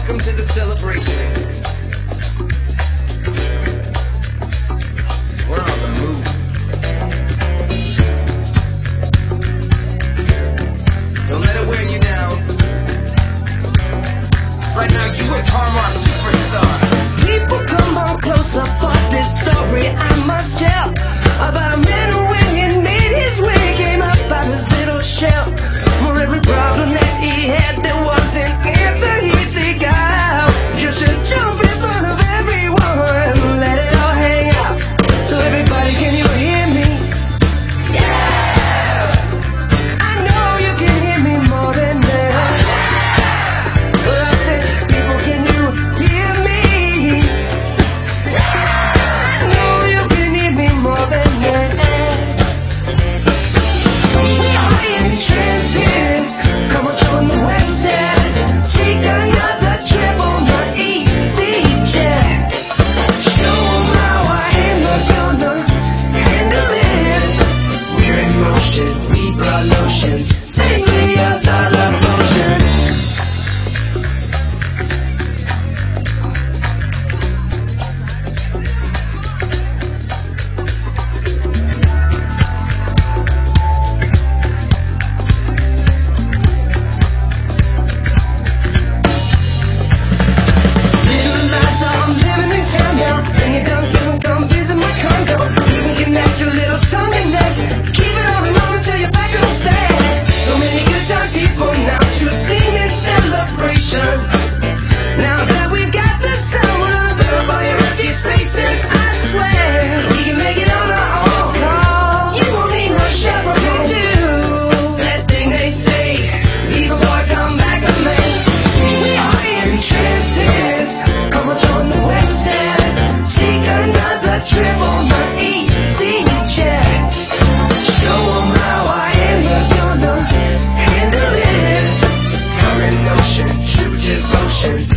Welcome to the celebration. We're on the move. Don't let it wear you down. Right now, you are Karma superstar. People come on closer for this story I must tell about a man who when he made his way came up out his little shell. For every problem that he had, there was an answer he'd seek out. You should jump in front of everyone and let it all hang out. So everybody, can you hear me? Yeah! I know you can hear me more than that. Well, I said, people, can you hear me? I know you can hear me more than that. We are in transit. Come on, join the website. Take another trip on the EasyJet. Show 'em how I handle gonna handle it. We're in motion, we brought lotion. Safely as our love motion. Little lights, I'm living in town now. When you're done, come visit my condo. You can connect your little tongue and neck. Keep it on and on until you're back on set. So many good time people now to sing in celebration. Now that we've got the sound, we're gonna fill up all your empty spaces. I swear we can make it on our own. Call. You won't need no chaperone. Do that thing they say. Leave a boy, come back a man. We are in transit. Come on, join the website. Take another trip on the EasyJet. Show 'em how I am gonna handle it. Current notion, true devotion.